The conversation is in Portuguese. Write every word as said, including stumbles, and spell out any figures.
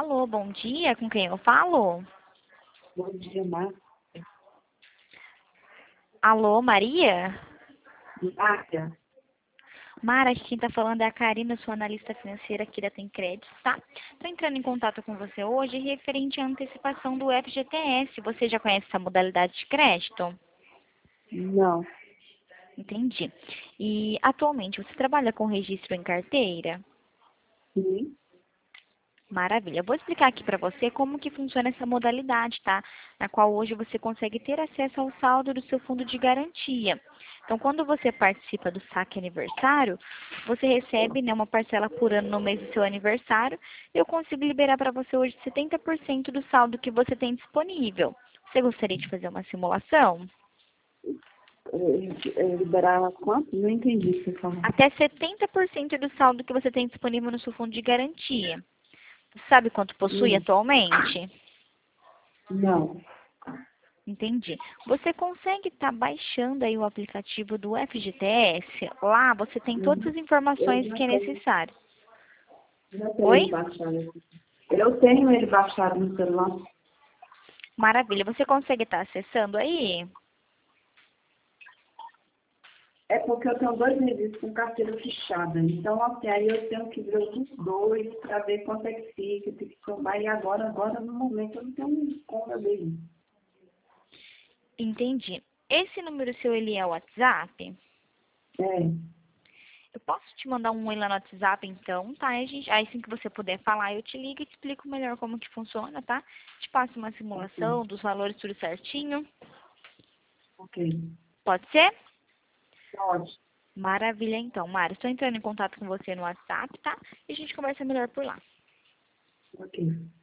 Alô, bom dia, com quem eu falo? Bom dia, Márcia. Alô, Maria? Márcia. Mara, quem está falando é a Karina, sua analista financeira aqui da Tem Crédito, tá? Estou entrando em contato com você hoje referente à antecipação do F G T S. Você já conhece essa modalidade de crédito? Não. Entendi. E atualmente você trabalha com registro em carteira? Sim. Maravilha. Eu vou explicar aqui para você como que funciona essa modalidade, tá? Na qual hoje você consegue ter acesso ao saldo do seu fundo de garantia. Então, quando você participa do saque aniversário, você recebe, né, uma parcela por ano no mês do seu aniversário. Eu consigo liberar para você hoje setenta por cento do saldo que você tem disponível. Você gostaria de fazer uma simulação? É, é, liberar quanto? Não entendi o que você falou. Até setenta por cento do saldo que você tem disponível no seu fundo de garantia. Sabe quanto possui Hum, atualmente? Não. Entendi. Você consegue estar baixando aí o aplicativo do F G T S? Lá você tem todas Hum, as Eu informações já que é tenho, necessário. já tenho Oi? ele baixado aqui. Eu tenho ele baixado no celular. Maravilha. Você consegue estar acessando aí? É porque eu tenho dois meses com carteira fechada. Então, assim, aí eu tenho que ver os dois para ver quanto é que fica, tem que somar. E agora, agora, no momento, eu não tenho como dele. Entendi. Esse número seu, ele é o WhatsApp? É. Eu posso te mandar um oi lá no WhatsApp, então, tá? Aí, gente, aí assim que você puder falar, eu te ligo e te explico melhor como que funciona, tá? Te passo uma Ok. simulação dos valores tudo certinho. Ok. Pode ser? Pode. Maravilha, então, Mara. Estou entrando em contato com você no WhatsApp, tá? E a gente conversa melhor por lá. Ok.